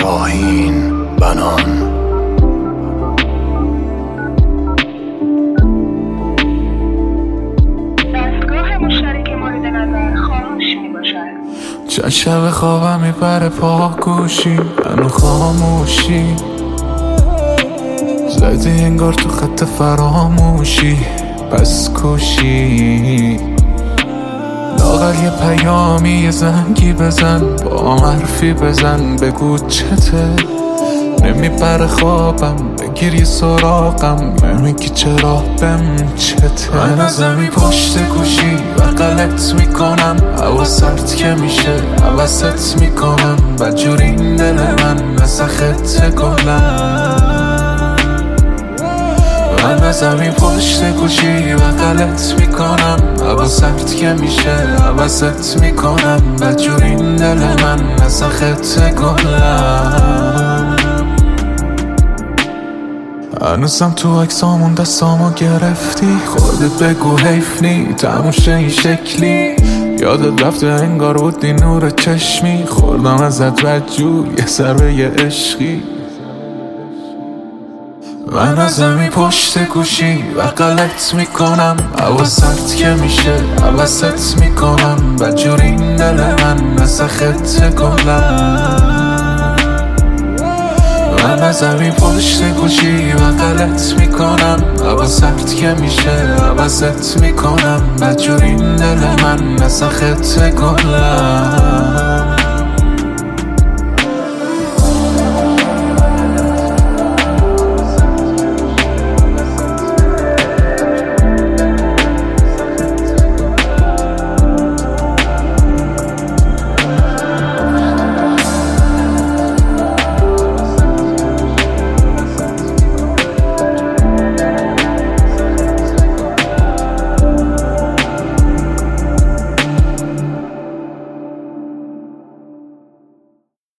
شاهین بنان. دستگاه مشترک مورد نظر خاموش میباشد. چند شب خوابم میپره پاگوشی هنو خاموشی زدی انگار تو خط فراموشی پس کوشی لاغر یه پیامی یه زنگی بزن با حرفی بزن بگو چته نمیپره خوابم بگیر یه سراغم نمیگی چرا بهم چته من از زمین پشت گوشی و غلط میکنم هوا سرد که میشه حوست میکنم بدجور این دل من مثل خط گلم من از زمین پشت گوشی و غلط میکنم هوا سرد که میشه حوست میکنم بدجور این دل من مثل خط گلم هنوزم تو عکسامون دستامو گرفتی خودت بگو حیف نی تموشه این شکلی یادت رفته انگار بودی نور چشمی خوردم ازت بدجور یه ضربه یه عشقی من از زمین پشت گوشی و غلط میکنم هوا سرد که میشه حوست میکنم بدجور این دل من مثل خط گلم من از زمین پشت گوشی و غلط میکنم هوا سرد که میشه حوست میکنم بدجور این دل من مثل خط گلم